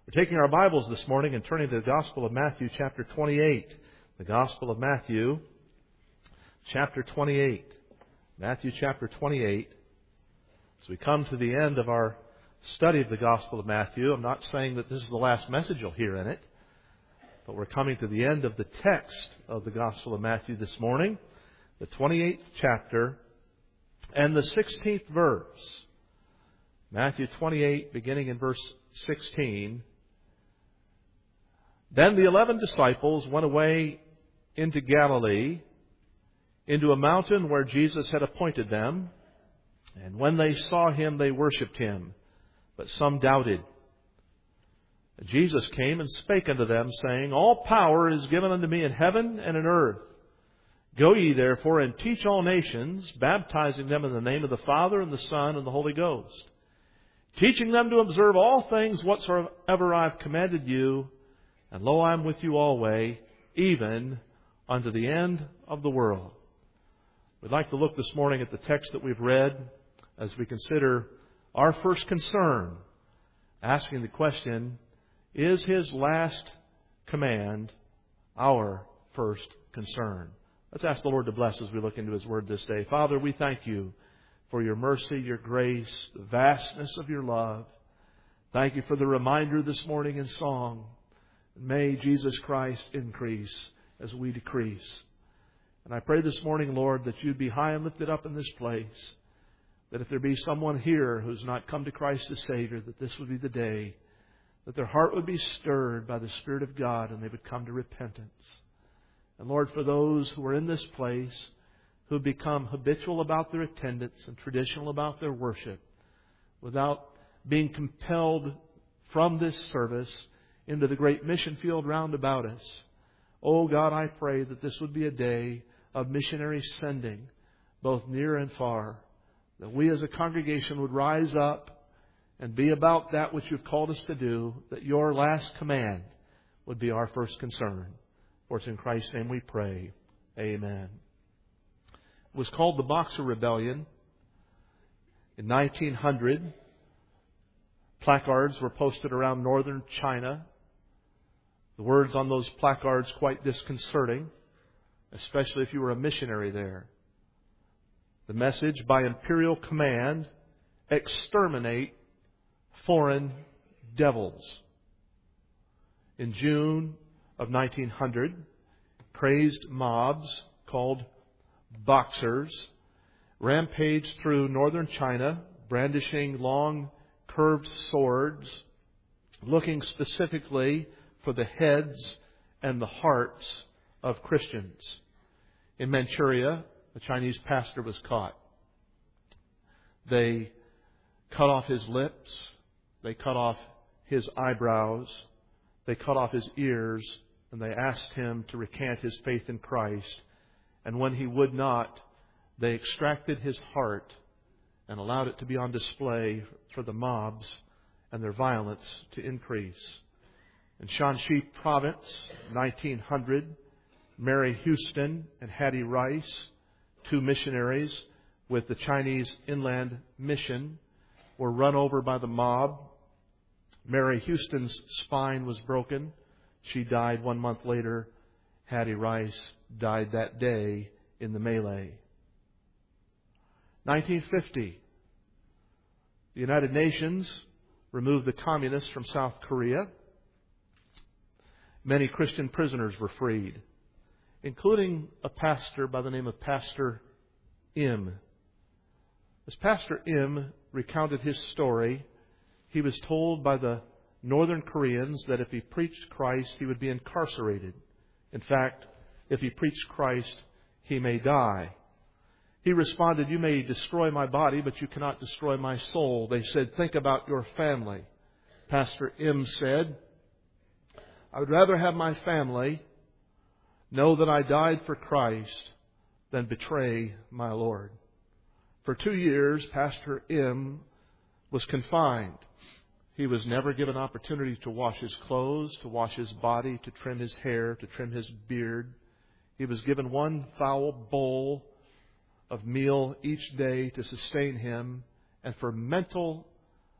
We're taking our Bibles this morning and turning to the Gospel of Matthew chapter 28. The Gospel of Matthew chapter 28. Matthew chapter 28. As we come to the end of our study of the Gospel of Matthew, I'm not saying that this is the last message you'll hear in it, but we're coming to the end of the text of the Gospel of Matthew this morning, the 28th chapter and the 16th verse. Matthew 28, beginning in verse 16. Then the 11 disciples went away into Galilee, into a mountain where Jesus had appointed them. And when they saw Him, they worshipped Him, but some doubted. Jesus came and spake unto them, saying, All power is given unto me in heaven and in earth. Go ye therefore and teach all nations, baptizing them in the name of the Father and the Son and the Holy Ghost, teaching them to observe all things whatsoever I have commanded you. And lo, I am with you always, even unto the end of the world. We'd like to look this morning at the text that we've read as we consider our first concern, asking the question, is His last command our first concern? Let's ask the Lord to bless as we look into His Word this day. Father, we thank You for Your mercy, Your grace, the vastness of Your love. Thank You for the reminder this morning in song. May Jesus Christ increase as we decrease. And I pray this morning, Lord, that You'd be high and lifted up in this place. That if there be someone here who's not come to Christ as Savior, that this would be the day that their heart would be stirred by the Spirit of God and they would come to repentance. And Lord, for those who are in this place who have become habitual about their attendance and traditional about their worship, without being compelled from this service into the great mission field round about us. Oh God, I pray that this would be a day of missionary sending, both near and far. That we as a congregation would rise up and be about that which You've called us to do, that Your last command would be our first concern. For it's in Christ's name we pray. Amen. It was called the Boxer Rebellion. In 1900, placards were posted around northern China. The words on those placards quite disconcerting, especially if you were a missionary there. The message, by imperial command, exterminate foreign devils. In June of 1900, crazed mobs called Boxers rampaged through northern China, brandishing long curved swords, looking specifically for the heads and the hearts of Christians. In Manchuria, a Chinese pastor was caught. They cut off his lips. They cut off his eyebrows. They cut off his ears. And they asked him to recant his faith in Christ. And when he would not, they extracted his heart and allowed it to be on display for the mobs and their violence to increase. In Shanxi Province, 1900, Mary Houston and Hattie Rice, two missionaries with the Chinese Inland Mission, were run over by the mob. Mary Houston's spine was broken. She died 1 month later. Hattie Rice died that day in the melee. 1950, the United Nations removed the communists from South Korea. Many Christian prisoners were freed, including a pastor by the name of Pastor Im. As Pastor Im recounted his story, he was told by the Northern Koreans that if he preached Christ, he would be incarcerated. In fact, if he preached Christ, he may die. He responded, You may destroy my body, but you cannot destroy my soul. They said, Think about your family. Pastor Im said, I would rather have my family know that I died for Christ than betray my Lord. For 2 years, Pastor Im was confined. He was never given opportunity to wash his clothes, to wash his body, to trim his hair, to trim his beard. He was given one foul bowl of meal each day to sustain him and for mental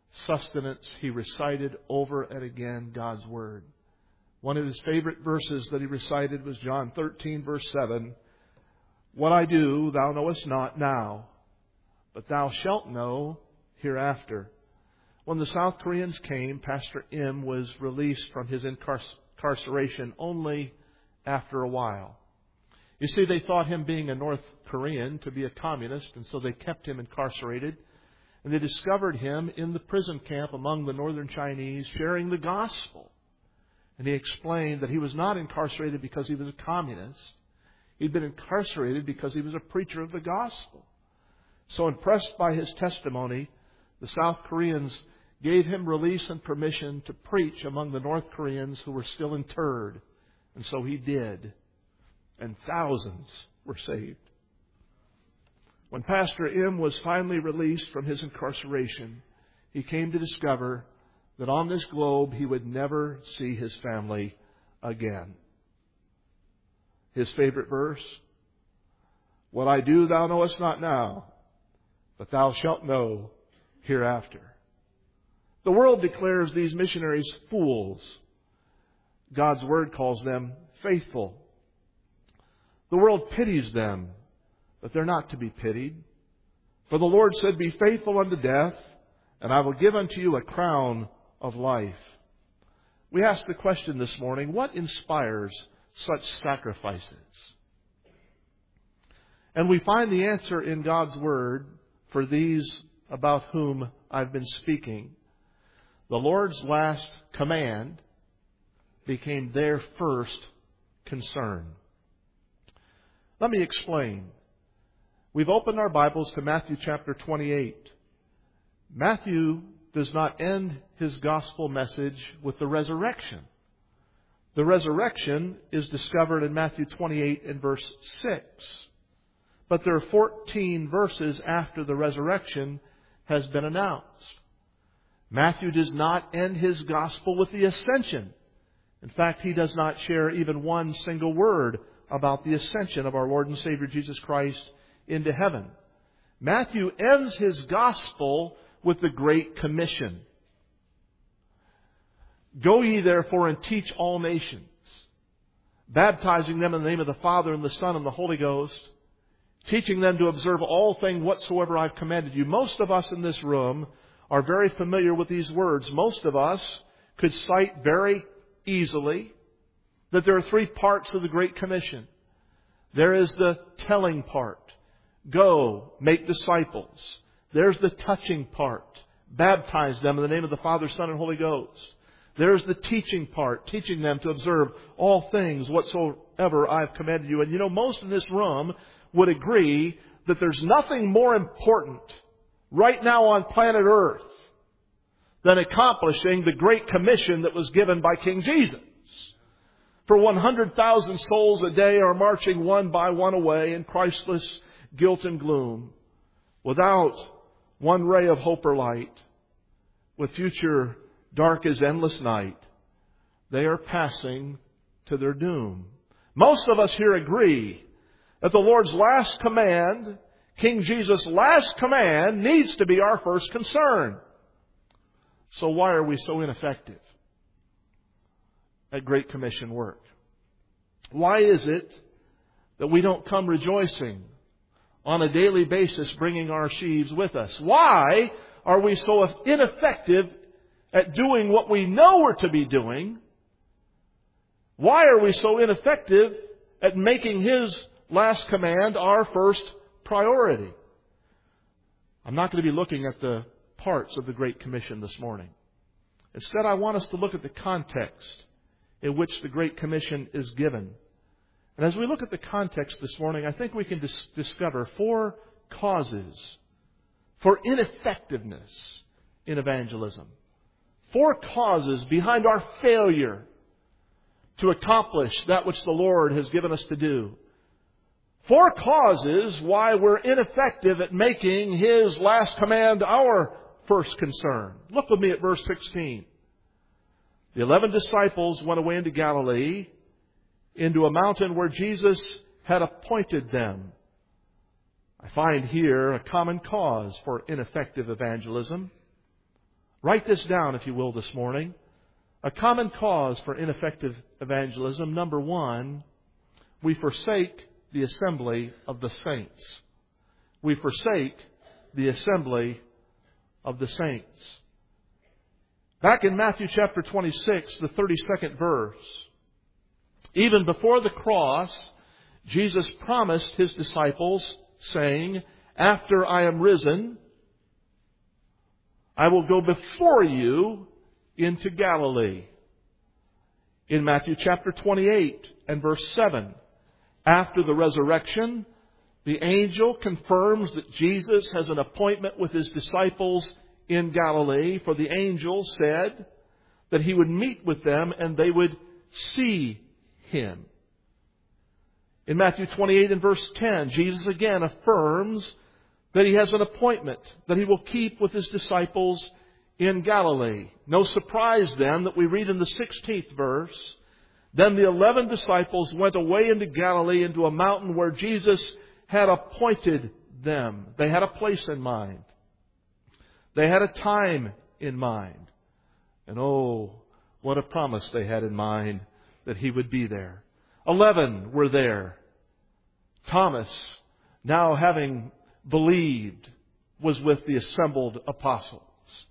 sustenance, he recited over and again God's Word. One of his favorite verses that he recited was John 13, verse 7. What I do, thou knowest not now, but thou shalt know hereafter. When the South Koreans came, Pastor Im was released from his incarceration only after a while. You see, they thought him being a North Korean to be a communist, and so they kept him incarcerated. And they discovered him in the prison camp among the Northern Chinese sharing the gospel. And he explained that he was not incarcerated because he was a communist. He'd been incarcerated because he was a preacher of the gospel. So impressed by his testimony, the South Koreans gave him release and permission to preach among the North Koreans who were still interred. And so he did. And thousands were saved. When Pastor Im was finally released from his incarceration, he came to discover that on this globe he would never see his family again. His favorite verse, what I do thou knowest not now, but thou shalt know hereafter. The world declares these missionaries fools. God's Word calls them faithful. The world pities them, but they're not to be pitied. For the Lord said, be faithful unto death, and I will give unto you a crown of life. We ask the question this morning, what inspires such sacrifices? And we find the answer in God's Word for these about whom I've been speaking. The Lord's last command became their first concern. Let me explain. We've opened our Bibles to Matthew chapter 28. Matthew does not end his gospel message with the resurrection. The resurrection is discovered in Matthew 28 and verse 6. But there are 14 verses after the resurrection has been announced. Matthew does not end his gospel with the ascension. In fact, he does not share even one single word about the ascension of our Lord and Savior Jesus Christ into heaven. Matthew ends his gospel with the Great Commission. Go ye therefore and teach all nations, baptizing them in the name of the Father and the Son and the Holy Ghost, teaching them to observe all things whatsoever I've commanded you. Most of us in this room are very familiar with these words. Most of us could cite very easily that there are three parts of the Great Commission. There is the telling part. Go, make disciples. There's the touching part. Baptize them in the name of the Father, Son, and Holy Ghost. There's the teaching part, teaching them to observe all things whatsoever I've commanded you. And you know, most in this room would agree that there's nothing more important right now on planet Earth than accomplishing the Great Commission that was given by King Jesus. For 100,000 souls a day are marching one by one away in Christless guilt and gloom, without one ray of hope or light, with future dark as endless night. They are passing to their doom. Most of us here agree that the Lord's last command, King Jesus' last command, needs to be our first concern. So why are we so ineffective at Great Commission work? Why is it that we don't come rejoicing on a daily basis, bringing our sheaves with us? Why are we so ineffective at doing what we know we're to be doing? Why are we so ineffective at making His last command our first priority? I'm not going to be looking at the parts of the Great Commission this morning. Instead, I want us to look at the context in which the Great Commission is given. And as we look at the context this morning, I think we can discover 4 causes for ineffectiveness in evangelism. 4 causes behind our failure to accomplish that which the Lord has given us to do. 4 causes why we're ineffective at making His last command our first concern. Look with me at verse 16. The 11 disciples went away into Galilee, into a mountain where Jesus had appointed them. I find here a common cause for ineffective evangelism. Write this down, if you will, this morning. A common cause for ineffective evangelism. Number one, we forsake the assembly of the saints. We forsake the assembly of the saints. Back in Matthew chapter 26, the 32nd verse, even before the cross, Jesus promised His disciples, saying, "After I am risen, I will go before you into Galilee." In Matthew chapter 28 and verse 7, after the resurrection, the angel confirms that Jesus has an appointment with His disciples in Galilee, for the angel said that He would meet with them and they would see Him. In Matthew 28 and verse 10, Jesus again affirms that He has an appointment that He will keep with His disciples in Galilee. No surprise then that we read in the 16th verse, "Then the 11 disciples went away into Galilee, into a mountain where Jesus had appointed them." They had a place in mind. They had a time in mind. And oh, what a promise they had in mind that He would be there. 11 were there. Thomas, now having believed, was with the assembled apostles.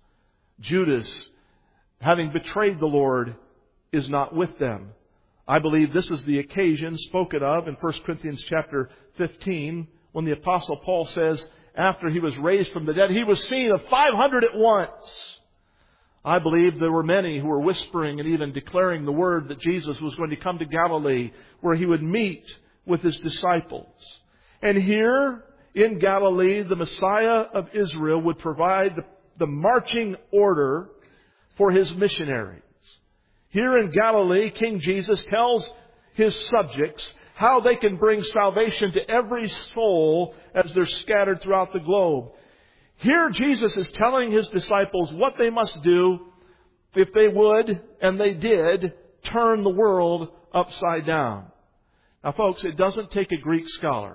Judas, having betrayed the Lord, is not with them. I believe this is the occasion spoken of in 1 Corinthians chapter 15, when the Apostle Paul says, after he was raised from the dead, He was seen of 500 at once. I believe there were many who were whispering and even declaring the word that Jesus was going to come to Galilee, where He would meet with His disciples. And here in Galilee, the Messiah of Israel would provide the marching order for His missionaries. Here in Galilee, King Jesus tells His subjects how they can bring salvation to every soul as they're scattered throughout the globe. Here Jesus is telling His disciples what they must do if they would, and they did, turn the world upside down. Now folks, it doesn't take a Greek scholar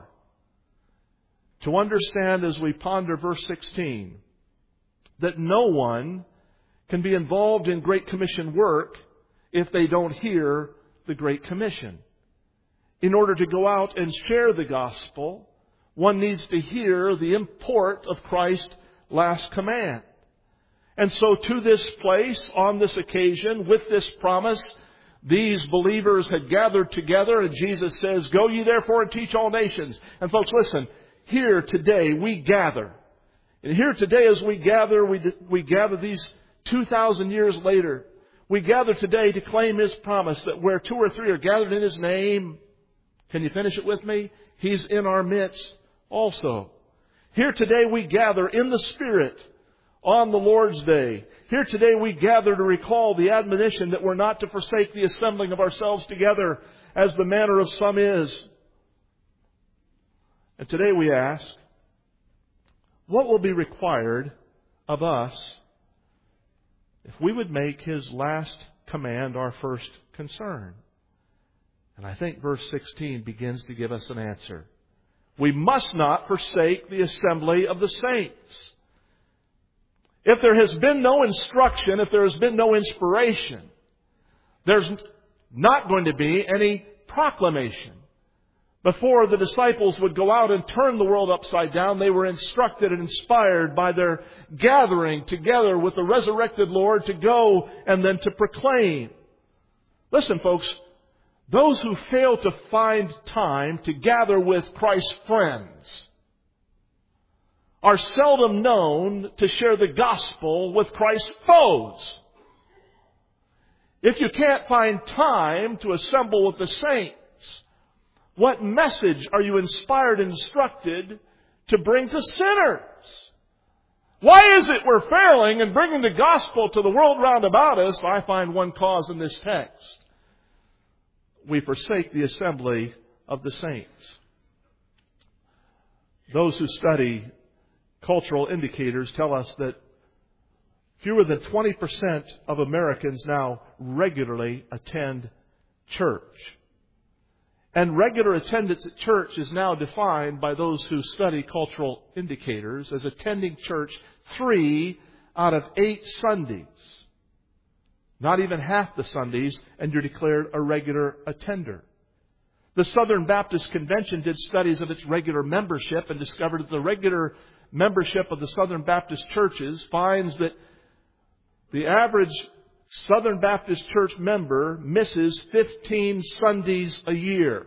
to understand, as we ponder verse 16, that no one can be involved in Great Commission work if they don't hear the Great Commission. In order to go out and share the gospel, one needs to hear the import of Christ's last command. And so to this place, on this occasion, with this promise, these believers had gathered together, and Jesus says, "Go ye therefore and teach all nations." And folks, listen, here today we gather. And here today as we gather these 2,000 years later, we gather today to claim His promise that where 2 or 3 are gathered in His name, can you finish it with me? He's in our midst also. Here today we gather in the Spirit on the Lord's Day. Here today we gather to recall the admonition that we're not to forsake the assembling of ourselves together as the manner of some is. And today we ask, what will be required of us if we would make His last command our first concern? And I think verse 16 begins to give us an answer. We must not forsake the assembly of the saints. If there has been no instruction, if there has been no inspiration, there's not going to be any proclamation. Before the disciples would go out and turn the world upside down, they were instructed and inspired by their gathering together with the resurrected Lord to go and then to proclaim. Listen, folks, those who fail to find time to gather with Christ's friends are seldom known to share the gospel with Christ's foes. If you can't find time to assemble with the saints, what message are you inspired and instructed to bring to sinners? Why is it we're failing in bringing the gospel to the world round about us? I find one cause in this text. We forsake the assembly of the saints. Those who study cultural indicators tell us that fewer than 20% of Americans now regularly attend church. And regular attendance at church is now defined by those who study cultural indicators as attending church 3 out of 8 Sundays, not even half the Sundays, and you're declared a regular attender. The Southern Baptist Convention did studies of its regular membership and discovered that the regular membership of the Southern Baptist churches finds that the average Southern Baptist church member misses 15 Sundays a year.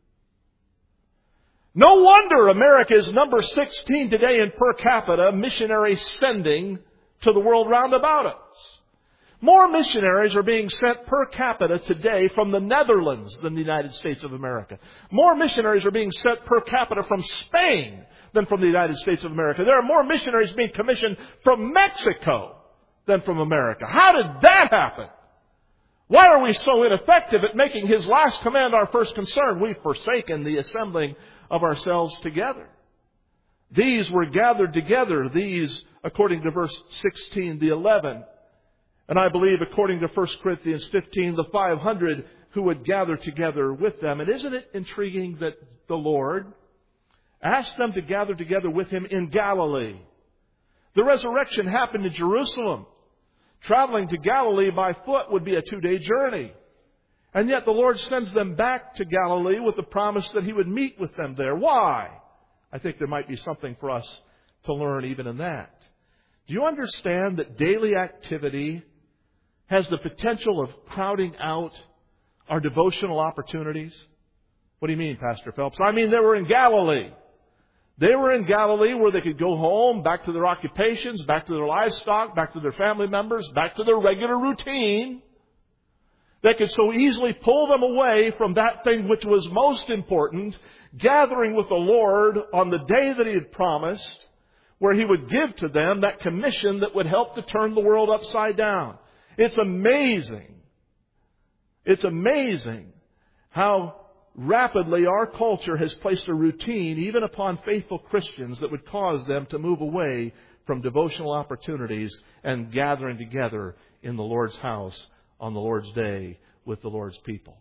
No wonder America is number 16 today in per capita missionary sending to the world round about us. More missionaries are being sent per capita today from the Netherlands than the United States of America. More missionaries are being sent per capita from Spain than from the United States of America. There are more missionaries being commissioned from Mexico than from America. How did that happen? Why are we so ineffective at making His last command our first concern? We've forsaken the assembling of ourselves together. These were gathered together. These, according to verse 16, the 11. And I believe, according to 1 Corinthians 15, the 500 who would gather together with them. And isn't it intriguing that the Lord asked them to gather together with Him in Galilee? The resurrection happened in Jerusalem. Traveling to Galilee by foot would be a 2-day journey. And yet the Lord sends them back to Galilee with the promise that He would meet with them there. Why? I think there might be something for us to learn even in that. Do you understand that daily activity has the potential of crowding out our devotional opportunities? What do you mean, Pastor Phelps? I mean, they were in Galilee. They were in Galilee where they could go home, back to their occupations, back to their livestock, back to their family members, back to their regular routine. They could so easily pull them away from that thing which was most important, gathering with the Lord on the day that He had promised, where He would give to them that commission that would help to turn the world upside down. It's amazing. It's amazing how rapidly our culture has placed a routine even upon faithful Christians that would cause them to move away from devotional opportunities and gathering together in the Lord's house on the Lord's day with the Lord's people.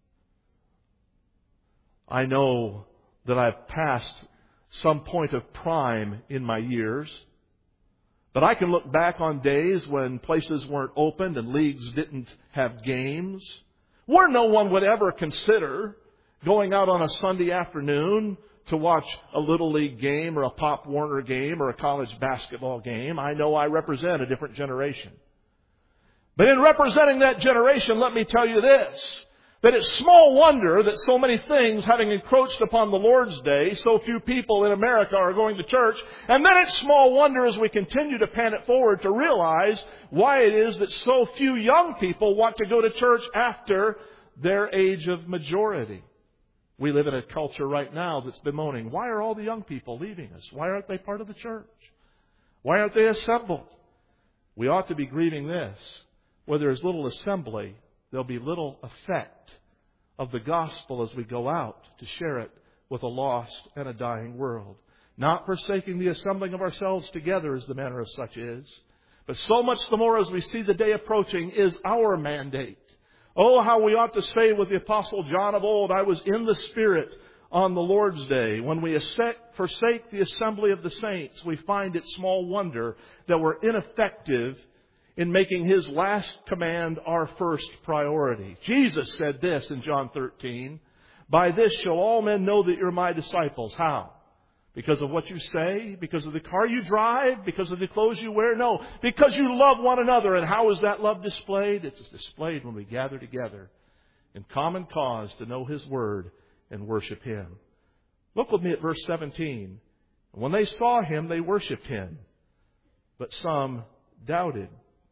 I know that I've passed some point of prime in my years, but I can look back on days when places weren't opened and leagues didn't have games, where no one would ever consider going out on a Sunday afternoon to watch a Little League game or a Pop Warner game or a college basketball game. I know I represent a different generation. But in representing that generation, let me tell you this, that it's small wonder that so many things having encroached upon the Lord's day, so few people in America are going to church. And then it's small wonder as we continue to pan it forward to realize why it is that so few young people want to go to church after their age of majority. We live in a culture right now that's bemoaning, why are all the young people leaving us? Why aren't they part of the church? Why aren't they assembled? We ought to be grieving this. Where there is little assembly, there'll be little effect of the gospel as we go out to share it with a lost and a dying world. Not forsaking the assembling of ourselves together as the manner of such is, but so much the more as we see the day approaching is our mandate. Oh, how we ought to say with the Apostle John of old, I was in the Spirit on the Lord's day. When we forsake the assembly of the saints, we find it small wonder that we're ineffective in making His last command our first priority. Jesus said this in John 13, by this shall all men know that you're my disciples. How? Because of what you say? Because of the car you drive? Because of the clothes you wear? No, because you love one another. And how is that love displayed? It's displayed when we gather together in common cause to know His Word and worship Him. Look with me at verse 17. When they saw Him, they worshipped Him, but some doubted.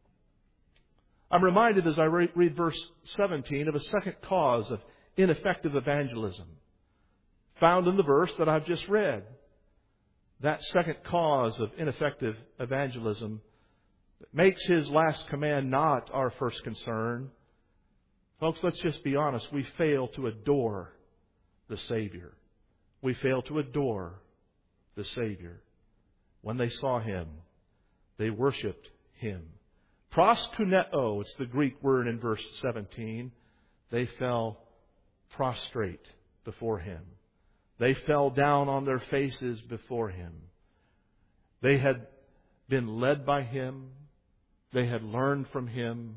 I'm reminded as I read verse 17 of a second cause of ineffective evangelism found in the verse that I've just read. That second cause of ineffective evangelism that makes His last command not our first concern. Folks, let's just be honest. We fail to adore the Savior. We fail to adore the Savior. When they saw Him, they worshipped Him. Proskuneo, it's the Greek word in verse 17. They fell prostrate before Him. They fell down on their faces before Him. They had been led by Him. They had learned from Him.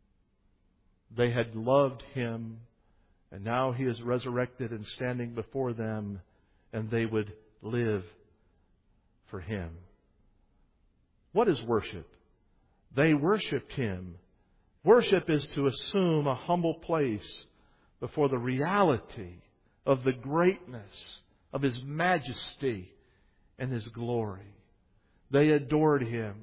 They had loved Him. And now He is resurrected and standing before them, and they would live for Him. What is worship? They worshiped Him. Worship is to assume a humble place before the reality of the greatness of His majesty and His glory. They adored Him.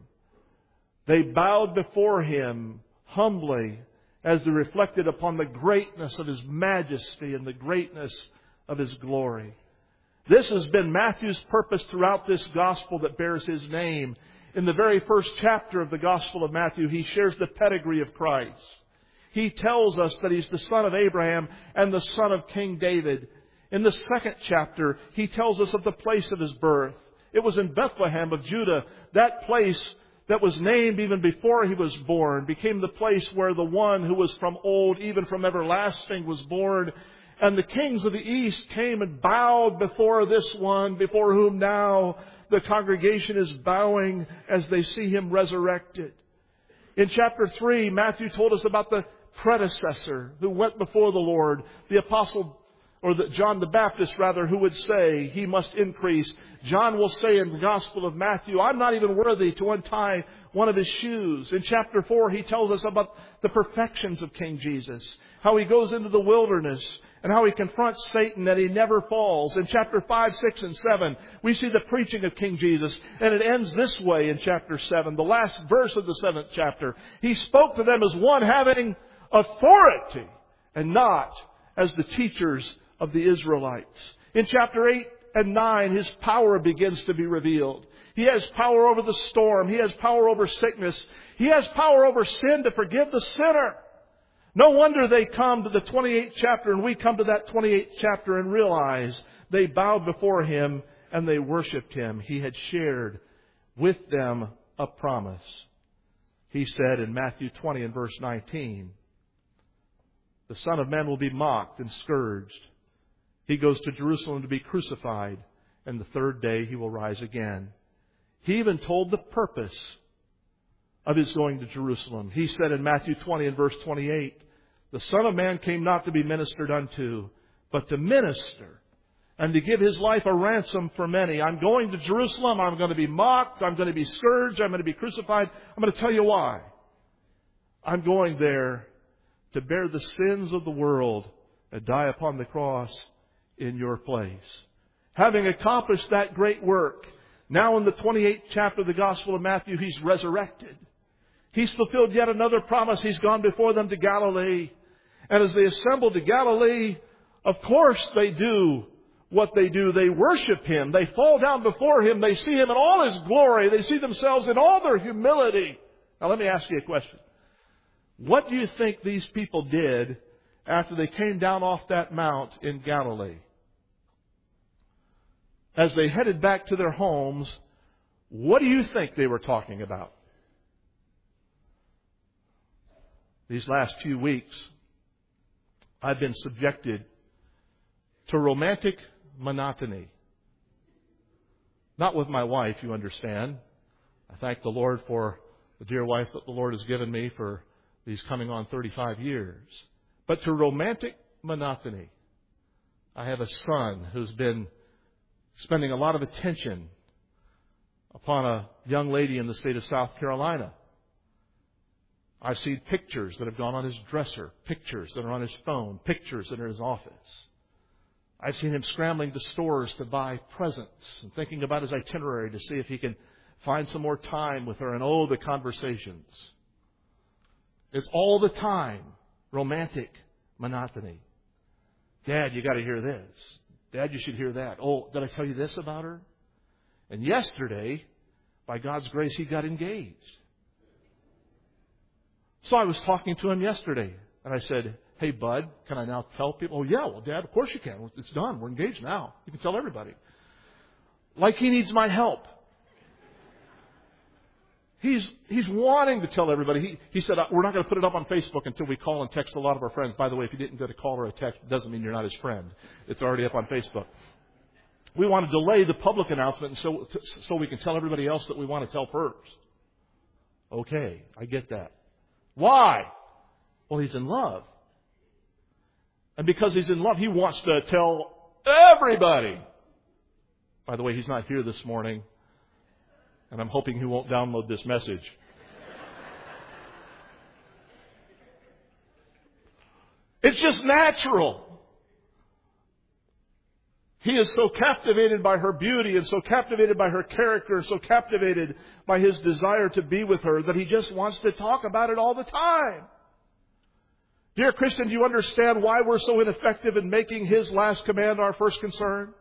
They bowed before Him humbly as they reflected upon the greatness of His majesty and the greatness of His glory. This has been Matthew's purpose throughout this gospel that bears his name. In the very first chapter of the Gospel of Matthew, he shares the pedigree of Christ. He tells us that He's the son of Abraham and the son of King David. In the second chapter, he tells us of the place of His birth. It was in Bethlehem of Judah. That place that was named even before He was born became the place where the one who was from old, even from everlasting, was born. And the kings of the east came and bowed before this one, before whom now the congregation is bowing as they see Him resurrected. In chapter 3, Matthew told us about the predecessor who went before the Lord, the apostle, or John the Baptist rather, who would say He must increase. John will say in the Gospel of Matthew, I'm not even worthy to untie one of His shoes. In chapter 4, he tells us about the perfections of King Jesus, how He goes into the wilderness and how He confronts Satan and He never falls. In chapter 5, 6, and 7, we see the preaching of King Jesus, and it ends this way in chapter 7, the last verse of the 7th chapter. He spoke to them as one having authority and not as the teachers of the Israelites. In chapter 8 and 9, His power begins to be revealed. He has power over the storm. He has power over sickness. He has power over sin to forgive the sinner. No wonder they come to the 28th chapter, and we come to that 28th chapter and realize they bowed before Him and they worshiped Him. He had shared with them a promise. He said in Matthew 20 and verse 19, the Son of Man will be mocked and scourged. He goes to Jerusalem to be crucified, and the third day He will rise again. He even told the purpose of His going to Jerusalem. He said in Matthew 20 and verse 28, the Son of Man came not to be ministered unto, but to minister and to give His life a ransom for many. I'm going to Jerusalem. I'm going to be mocked. I'm going to be scourged. I'm going to be crucified. I'm going to tell you why. I'm going there to bear the sins of the world and die upon the cross in your place. Having accomplished that great work, now in the 28th chapter of the Gospel of Matthew, He's resurrected. He's fulfilled yet another promise. He's gone before them to Galilee. And as they assemble to Galilee, of course they do what they do. They worship Him. They fall down before Him. They see Him in all His glory. They see themselves in all their humility. Now let me ask you a question. What do you think these people did after they came down off that mount in Galilee? As they headed back to their homes, what do you think they were talking about? These last few weeks, I've been subjected to romantic monotony. Not with my wife, you understand. I thank the Lord for the dear wife that the Lord has given me for these coming on 35 years. But to romantic monotony. I have a son who's been spending a lot of attention upon a young lady in the state of South Carolina. I've seen pictures that have gone on his dresser, pictures that are on his phone, pictures that are in his office. I've seen him scrambling to stores to buy presents and thinking about his itinerary to see if he can find some more time with her. And oh, the conversations. It's all the time romantic monotony. Dad, you got to hear this. Dad, you should hear that. Oh, did I tell you this about her? And yesterday, by God's grace, he got engaged. So I was talking to him yesterday, and I said, hey, bud, can I now tell people? Oh, yeah, well, Dad, of course you can. It's done. We're engaged now. You can tell everybody. Like he needs my help. He's wanting to tell everybody. He said, we're not going to put it up on Facebook until we call and text a lot of our friends. By the way, if you didn't get a call or a text, it doesn't mean you're not his friend. It's already up on Facebook. We want to delay the public announcement so we can tell everybody else that we want to tell first. Okay, I get that. Why? Well, he's in love. And because he's in love, he wants to tell everybody. By the way, he's not here this morning, and I'm hoping he won't download this message. It's just natural. He is so captivated by her beauty and so captivated by her character and so captivated by his desire to be with her that he just wants to talk about it all the time. Dear Christian, do you understand why we're so ineffective in making his last command our first concern?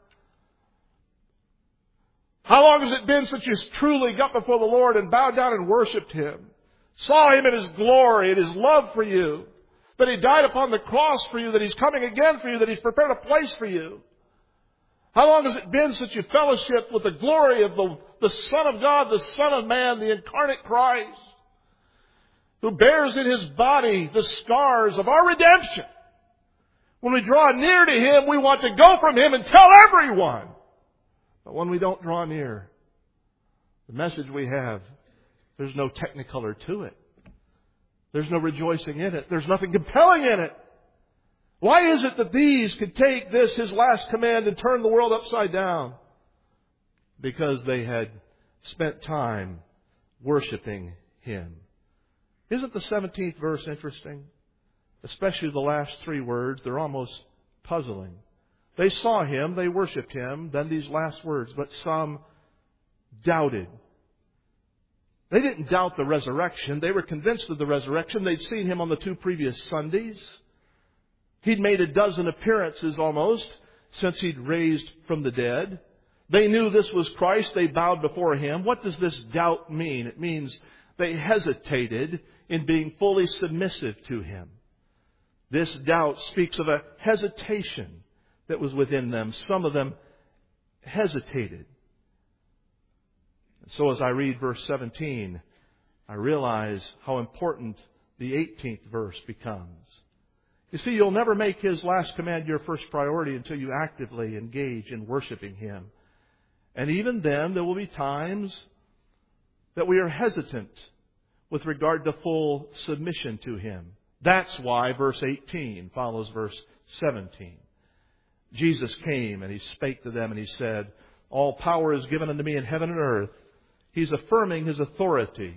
How long has it been since you truly got before the Lord and bowed down and worshiped Him? Saw Him in His glory and His love for you. That He died upon the cross for you, that He's coming again for you, that He's prepared a place for you. How long has it been since you fellowshiped with the glory of the Son of God, the Son of Man, the incarnate Christ, who bears in His body the scars of our redemption? When we draw near to Him, we want to go from Him and tell everyone. But when we don't draw near, the message we have, there's no technicolor to it. There's no rejoicing in it. There's nothing compelling in it. Why is it that these could take this, His last command, and turn the world upside down? Because they had spent time worshiping Him. Isn't the 17th verse interesting? Especially the last three words. They're almost puzzling. They saw Him, they worshiped Him, then these last words, but some doubted. They didn't doubt the resurrection. They were convinced of the resurrection. They'd seen Him on the 2 previous Sundays. He'd made a dozen appearances almost since He'd raised from the dead. They knew this was Christ. They bowed before Him. What does this doubt mean? It means they hesitated in being fully submissive to Him. This doubt speaks of a hesitation that was within them. Some of them hesitated. And so as I read verse 17, I realize how important the 18th verse becomes. You see, you'll never make His last command your first priority until you actively engage in worshiping Him. And even then, there will be times that we are hesitant with regard to full submission to Him. That's why verse 18 follows verse 17. Jesus came and He spake to them and He said, all power is given unto me in heaven and earth. He's affirming His authority.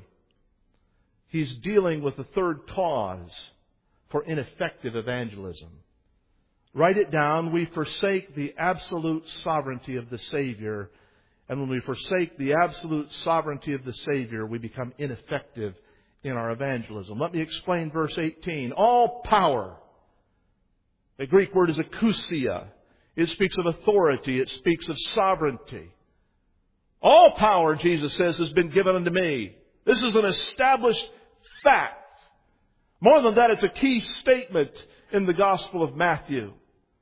He's dealing with the third cause for ineffective evangelism. Write it down. We forsake the absolute sovereignty of the Savior. And when we forsake the absolute sovereignty of the Savior, we become ineffective in our evangelism. Let me explain verse 18. All power. The Greek word is exousia. It speaks of authority. It speaks of sovereignty. All power, Jesus says, has been given unto me. This is an established fact. More than that, it's a key statement in the Gospel of Matthew.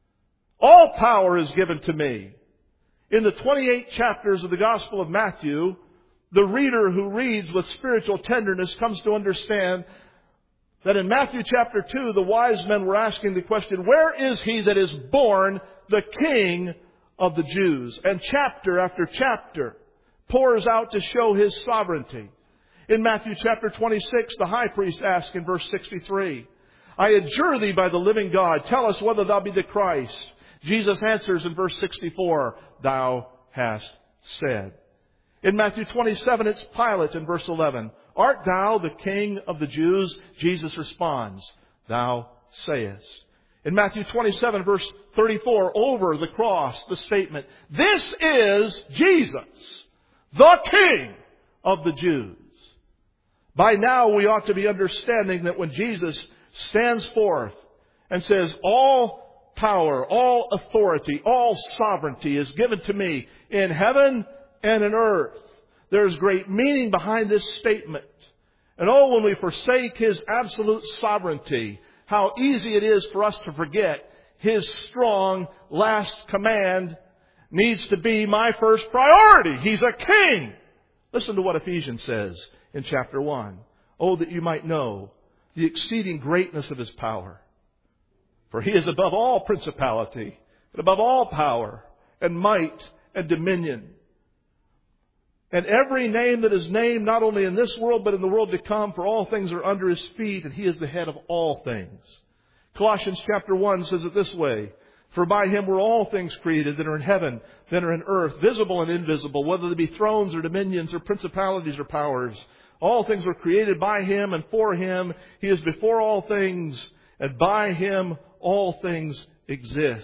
All power is given to me. In the 28 chapters of the Gospel of Matthew, the reader who reads with spiritual tenderness comes to understand that in Matthew chapter 2, the wise men were asking the question, where is He that is born the King of the Jews? And chapter after chapter pours out to show His sovereignty. In Matthew chapter 26, the high priest asks in verse 63, I adjure thee by the living God, tell us whether thou be the Christ. Jesus answers in verse 64, thou hast said. In Matthew 27, it's Pilate in verse 11. Art thou the King of the Jews? Jesus responds, thou sayest. In Matthew 27, verse 34, over the cross, the statement, this is Jesus, the King of the Jews. By now we ought to be understanding that when Jesus stands forth and says, all power, all authority, all sovereignty is given to me in heaven and in earth, there's great meaning behind this statement. And oh, when we forsake His absolute sovereignty, how easy it is for us to forget His strong last command needs to be my first priority. He's a king. Listen to what Ephesians says in chapter 1. Oh, that you might know the exceeding greatness of His power. For He is above all principality, and above all power, and might, and dominion. And every name that is named, not only in this world, but in the world to come, for all things are under His feet, and He is the head of all things. Colossians chapter 1 says it this way, for by Him were all things created that are in heaven, that are in earth, visible and invisible, whether they be thrones or dominions or principalities or powers. All things were created by Him and for Him. He is before all things, and by Him all things exist.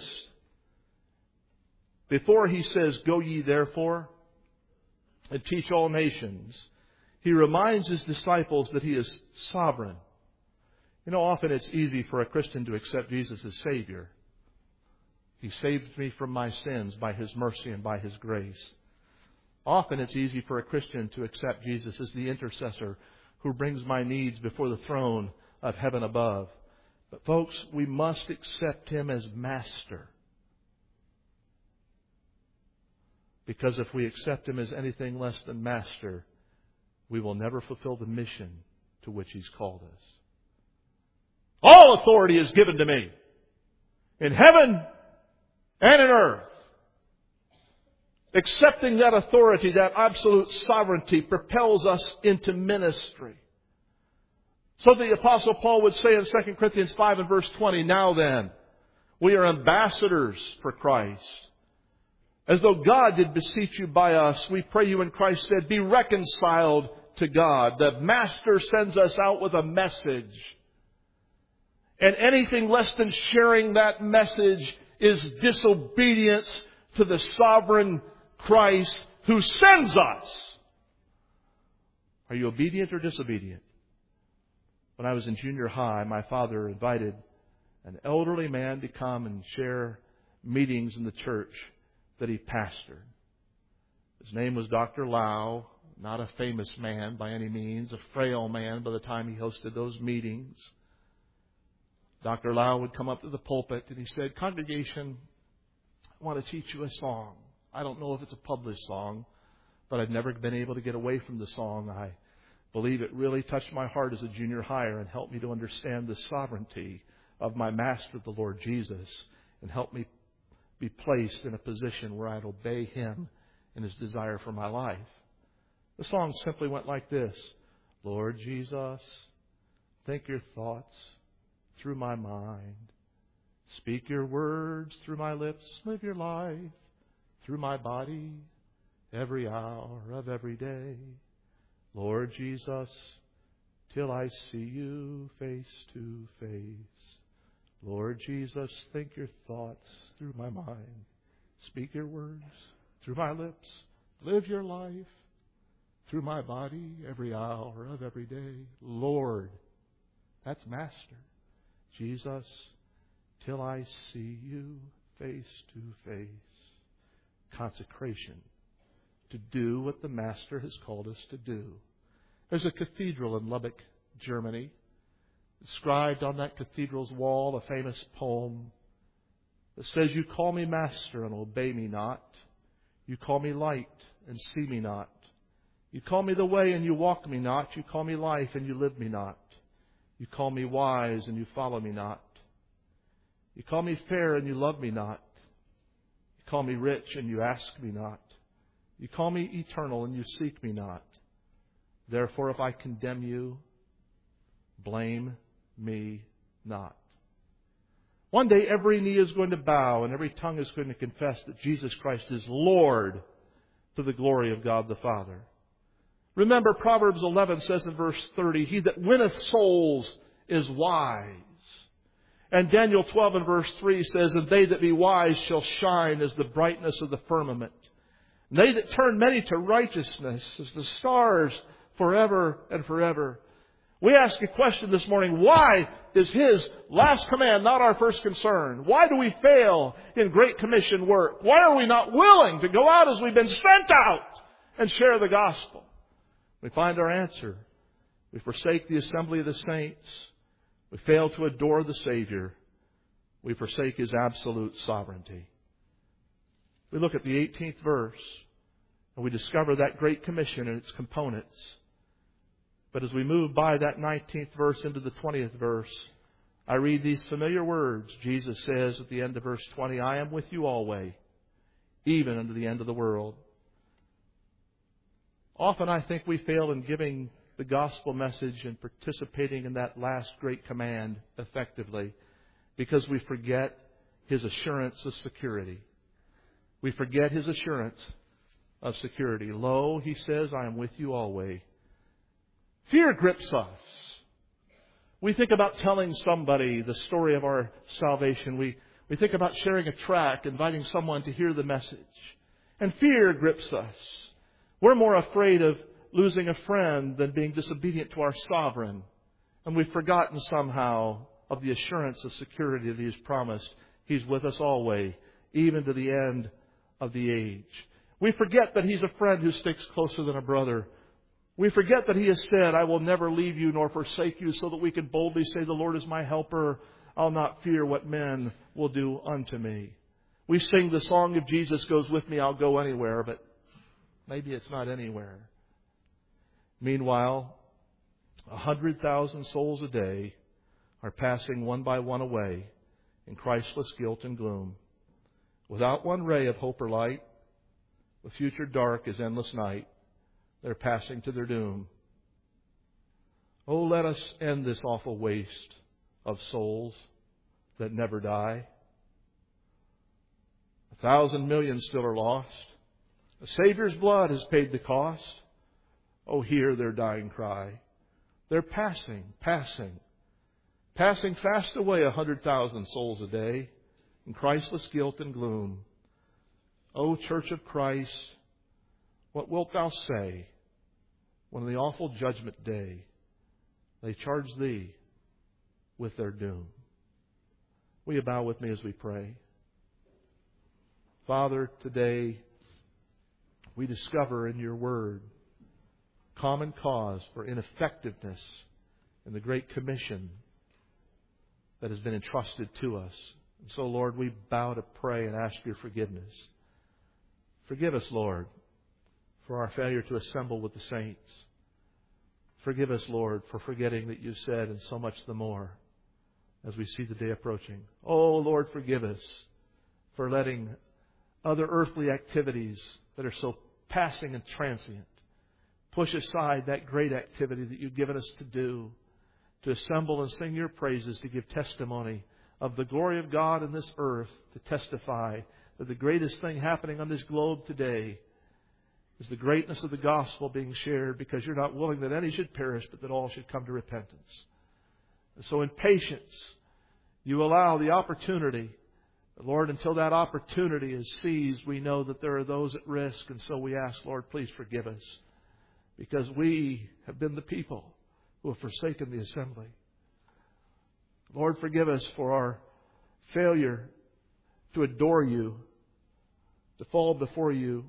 Before He says, go ye therefore and teach all nations, He reminds His disciples that He is sovereign. You know, often it's easy for a Christian to accept Jesus as Savior. He saved me from my sins by His mercy and by His grace. Often it's easy for a Christian to accept Jesus as the intercessor who brings my needs before the throne of heaven above. But folks, we must accept Him as Master. Because if we accept Him as anything less than Master, we will never fulfill the mission to which He's called us. All authority is given to me in heaven and in earth. Accepting that authority, that absolute sovereignty, propels us into ministry. So the Apostle Paul would say in 2 Corinthians 5 and verse 20, now then, we are ambassadors for Christ. As though God did beseech you by us, we pray you in Christ's stead, be reconciled to God. The Master sends us out with a message. And anything less than sharing that message is disobedience to the sovereign Christ who sends us. Are you obedient or disobedient? When I was in junior high, my father invited an elderly man to come and share meetings in the church that he pastored. His name was Dr. Lau, not a famous man by any means, a frail man by the time he hosted those meetings. Dr. Lau would come up to the pulpit and he said, congregation, I want to teach you a song. I don't know if it's a published song, but I've never been able to get away from the song. I believe it really touched my heart as a junior higher and helped me to understand the sovereignty of my Master, the Lord Jesus, and helped me be placed in a position where I'd obey Him in His desire for my life. The song simply went like this. Lord Jesus, think your thoughts through my mind. Speak your words through my lips. Live your life through my body every hour of every day. Lord Jesus, till I see you face to face. Lord Jesus, think your thoughts through my mind. Speak your words through my lips. Live your life through my body every hour of every day. Lord, that's Master. Jesus, till I see you face to face. Consecration. To do what the Master has called us to do. There's a cathedral in Lubbock, Germany. Inscribed on that cathedral's wall, a famous poem that says, you call me Master and obey me not. You call me light and see me not. You call me the way and you walk me not. You call me life and you live me not. You call me wise and you follow me not. You call me fair and you love me not. You call me rich and you ask me not. You call me eternal and you seek me not. Therefore, if I condemn you, blame me not. One day every knee is going to bow and every tongue is going to confess that Jesus Christ is Lord to the glory of God the Father. Remember, Proverbs 11 says in verse 30, he that winneth souls is wise. And Daniel 12 and verse 3 says, and they that be wise shall shine as the brightness of the firmament. And they that turn many to righteousness as the stars forever and forever. We ask a question this morning. Why is His last command not our first concern? Why do we fail in Great Commission work? Why are we not willing to go out as we've been sent out and share the gospel? We find our answer. We forsake the assembly of the saints. We fail to adore the Savior. We forsake His absolute sovereignty. We look at the 18th verse and we discover that Great Commission and its components. But as we move by that 19th verse into the 20th verse, I read these familiar words. Jesus says at the end of verse 20, I am with you always, even unto the end of the world. Often I think we fail in giving the gospel message and participating in that last great command effectively because we forget His assurance of security. We forget His assurance of security. Lo, He says, I am with you always. Fear grips us. We think about telling somebody the story of our salvation. We think about sharing a tract, inviting someone to hear the message. And fear grips us. We're more afraid of losing a friend than being disobedient to our sovereign. And we've forgotten somehow of the assurance of security that He has promised. He's with us always, even to the end of the age. We forget that He's a friend who sticks closer than a brother. We forget that He has said, I will never leave you nor forsake you, so that we can boldly say, the Lord is my helper. I'll not fear what men will do unto me. We sing the song of Jesus goes with me, I'll go anywhere, but maybe it's not anywhere. Meanwhile, 100,000 souls a day are passing one by one away in Christless guilt and gloom, without one ray of hope or light, with future dark as endless night. They're passing to their doom. Oh, let us end this awful waste of souls that never die. 1,000 million still are lost. The Savior's blood has paid the cost. Oh, hear their dying cry. They're passing fast away 100,000 souls a day in Christless guilt and gloom. O Church of Christ, what wilt thou say when in the awful judgment day they charge thee with their doom? Will you bow with me as we pray? Father, today we discover in your word common cause for ineffectiveness in the Great Commission that has been entrusted to us. And so, Lord, we bow to pray and ask your forgiveness. Forgive us, Lord, for our failure to assemble with the saints. Forgive us, Lord, for forgetting that you said, and so much the more, as we see the day approaching. Oh, Lord, forgive us for letting other earthly activities that are so passing and transient push aside that great activity that you've given us to do, to assemble and sing your praises, to give testimony of the glory of God in this earth, to testify that the greatest thing happening on this globe today is the greatness of the gospel being shared, because you're not willing that any should perish, but that all should come to repentance. And so in patience, you allow the opportunity. Lord, until that opportunity is seized, we know that there are those at risk. And so we ask, Lord, please forgive us, because we have been the people who have forsaken the assembly. Lord, forgive us for our failure to adore you, to fall before you,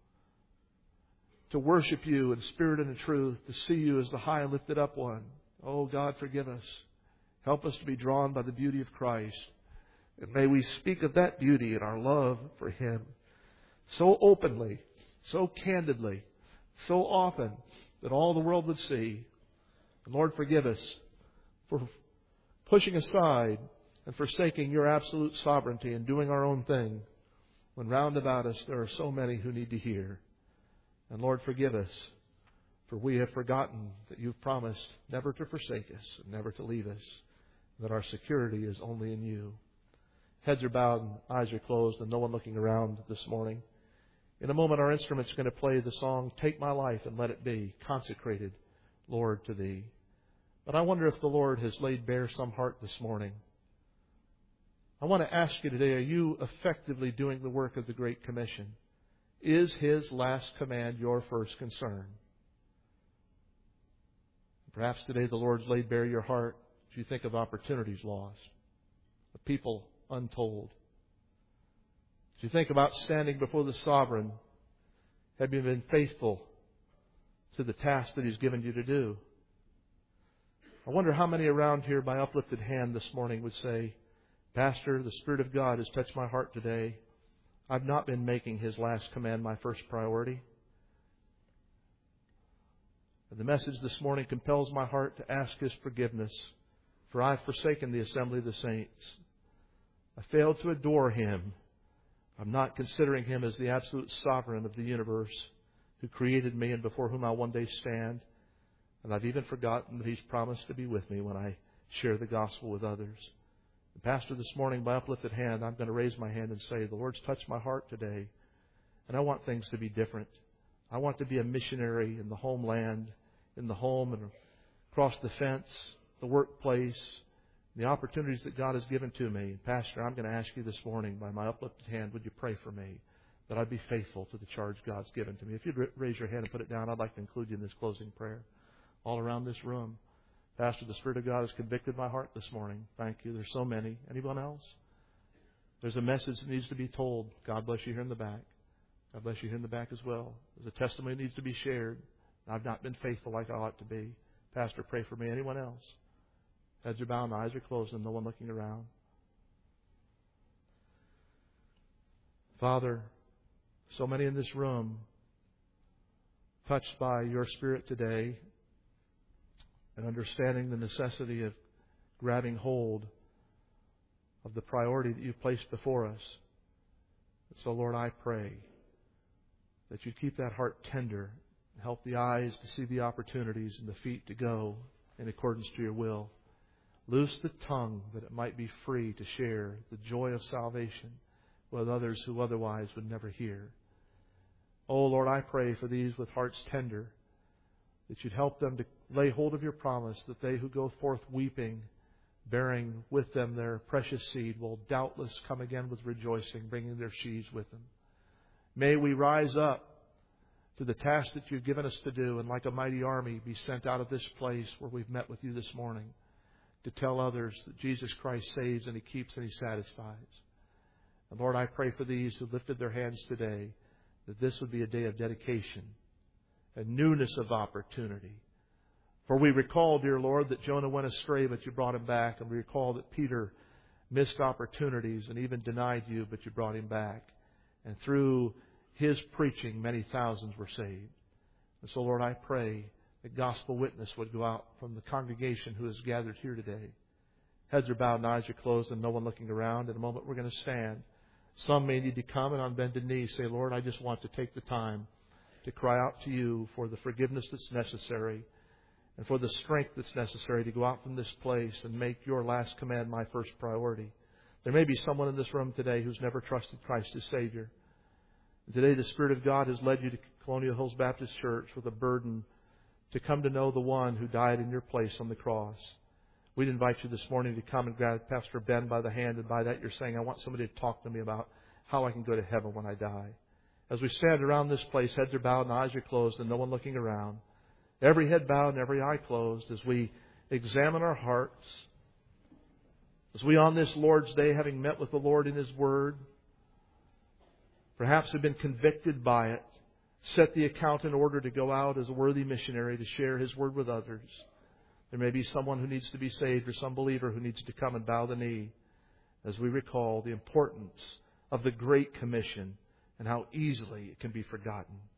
to worship you in spirit and in truth, to see you as the high and lifted up one. Oh, God, forgive us. Help us to be drawn by the beauty of Christ. And may we speak of that beauty in our love for Him so openly, so candidly, so often that all the world would see. And Lord, forgive us for pushing aside and forsaking your absolute sovereignty and doing our own thing, when round about us there are so many who need to hear. And Lord, forgive us, for we have forgotten that you've promised never to forsake us and never to leave us, that our security is only in you. Heads are bowed and eyes are closed, and no one looking around this morning. In a moment, our instrument's going to play the song, Take My Life and Let It Be, consecrated, Lord, to Thee. But I wonder if the Lord has laid bare some heart this morning. I want to ask you today, are you effectively doing the work of the Great Commission? Is His last command your first concern? Perhaps today the Lord's laid bare your heart as you think of opportunities lost, of people untold. As you think about standing before the Sovereign, have you been faithful to the task that He's given you to do? I wonder how many around here by uplifted hand this morning would say, Pastor, the Spirit of God has touched my heart today. I've not been making His last command my first priority. And the message this morning compels my heart to ask His forgiveness, for I've forsaken the assembly of the saints. I failed to adore Him. I'm not considering Him as the absolute sovereign of the universe, who created me and before whom I'll one day stand. And I've even forgotten that He's promised to be with me when I share the gospel with others. And Pastor, this morning, by uplifted hand, I'm going to raise my hand and say, the Lord's touched my heart today, and I want things to be different. I want to be a missionary in the homeland, in the home and across the fence, the workplace, the opportunities that God has given to me. And Pastor, I'm going to ask you this morning, by my uplifted hand, would you pray for me that I'd be faithful to the charge God's given to me? If you'd raise your hand and put it down, I'd like to include you in this closing prayer. All around this room. Pastor, the Spirit of God has convicted my heart this morning. Thank you. There's so many. Anyone else? There's a message that needs to be told. God bless you here in the back. God bless you here in the back as well. There's a testimony that needs to be shared. I've not been faithful like I ought to be. Pastor, pray for me. Anyone else? Heads are bowed and eyes are closed and no one looking around. Father, so many in this room touched by your Spirit today and understanding the necessity of grabbing hold of the priority that you've placed before us. So, Lord, I pray that you keep that heart tender, help the eyes to see the opportunities and the feet to go in accordance to your will. Loose the tongue that it might be free to share the joy of salvation with others who otherwise would never hear. Oh, Lord, I pray for these with hearts tender, that you'd help them to lay hold of your promise that they who go forth weeping, bearing with them their precious seed, will doubtless come again with rejoicing, bringing their sheaves with them. May we rise up to the task that you've given us to do, and like a mighty army be sent out of this place where we've met with you this morning to tell others that Jesus Christ saves and He keeps and He satisfies. And Lord, I pray for these who lifted their hands today, that this would be a day of dedication, a newness of opportunity. For we recall, dear Lord, that Jonah went astray, but you brought him back. And we recall that Peter missed opportunities and even denied you, but you brought him back. And through his preaching, many thousands were saved. And so, Lord, I pray that gospel witness would go out from the congregation who has gathered here today. Heads are bowed and eyes are closed and no one looking around. In a moment, we're going to stand. Some may need to come and on bended knees say, Lord, I just want to take the time to cry out to you for the forgiveness that's necessary and for the strength that's necessary to go out from this place and make your last command my first priority. There may be someone in this room today who's never trusted Christ as Savior. And today the Spirit of God has led you to Colonial Hills Baptist Church with a burden to come to know the one who died in your place on the cross. We'd invite you this morning to come and grab Pastor Ben by the hand, and by that you're saying, I want somebody to talk to me about how I can go to heaven when I die. As we stand around this place, heads are bowed and eyes are closed and no one looking around. Every head bowed and every eye closed as we examine our hearts. As we on this Lord's Day, having met with the Lord in His Word, perhaps have been convicted by it, set the account in order to go out as a worthy missionary to share His Word with others. There may be someone who needs to be saved or some believer who needs to come and bow the knee as we recall the importance of the Great Commission and how easily it can be forgotten.